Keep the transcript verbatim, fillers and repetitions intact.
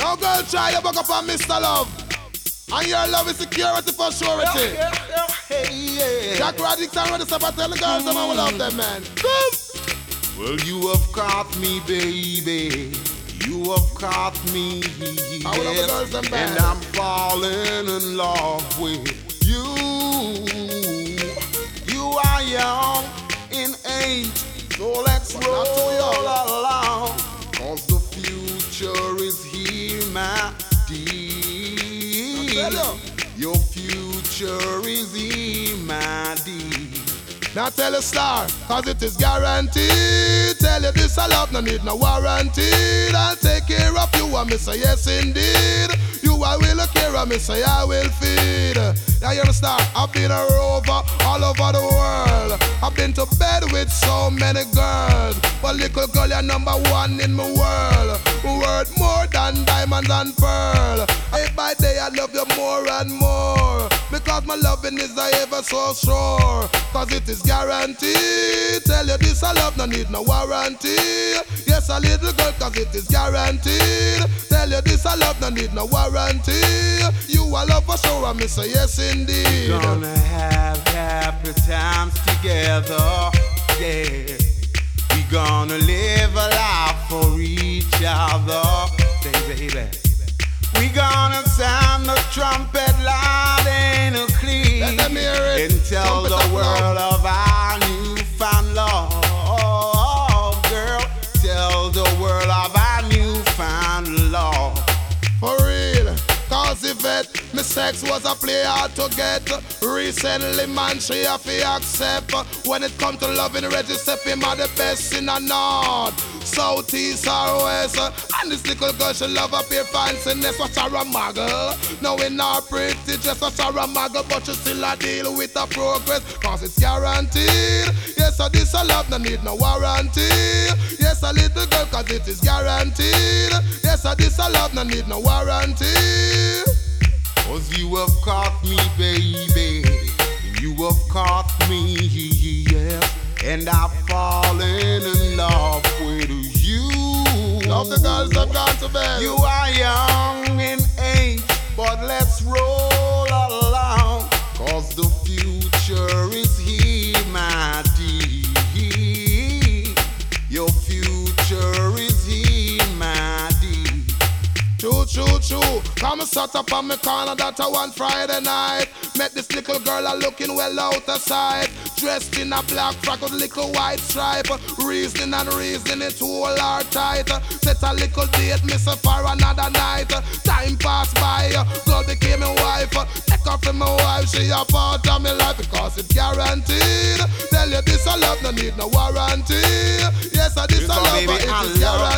Now girl, try your buck up on Mister Love. And your love is security for surety. Yeah, yeah, yeah, hey, yeah. Jack Radix and Ready Stop, I tell the girls them I will love them, man. Boom. Well, you have caught me, baby. You have caught me, I will love the girls them, man. and I'm falling in love with you. You are young in age, so let's But roll not too young. along. Cause the future is here, my dear. Now tell Your future is here, my dear. Now tell a star, cause it is guaranteed. Tell you this I love, no need no warranty. I'll take care of you, I say yes indeed. You I will care, I say I will feed. Now you're a star, I've been a rover all over the world. I've been to bed with so many girls, but little girl you're number one in my world. Worth more than diamonds and pearl. Day by day I love you more and more, because my loving is ever so sure. Cause it is guaranteed. Tell you this I love, no need no warranty. Yes, a little girl, cause it is guaranteed. Tell you this I love, no need no warranty. You I love for sure, I say yes indeed. Gonna have happy times together, yeah. We gonna live a life for each other, say baby. We gonna sound the trumpet loud and clear, Let them hear it. and tell Trumpet the of world love. of our newfound love, girl. Tell the world of our newfound love. For real, cause if it, me sex was a play hard to get. Recently, man, she have to accept. When it come to loving, Reggie Step him are the best in the north, south, east, or west. And this little girl, she love up her fanciness. What's her a muggle? Now in her pretty dress, what's her a muggle? But she still a deal with the progress, cause it's guaranteed. Yes, so this a love, no need no warranty. Yes, a little girl, cause it is guaranteed. Yes, so this a love, no need no warranty. Cause you have caught me, baby. You have caught me, yeah. And I've fallen in love with you. Love the girls that gone to bed. You are young in age, but let's roll along. Cause the future is here, my dear. Your future is here, my dear. Choo choo choo, come and sat up on me corner that I one Friday night. Met this little girl a looking well out of sight, dressed in a black frock with a little white stripe. Reasoning and reasoning to hold her tight. Set a little date, miss her for another night. Time passed by, girl became my wife. Take her from my wife, she a part of my life, because it's guaranteed. Tell you this I love, no need no warranty. Yes, I this I love, but it is guaranteed.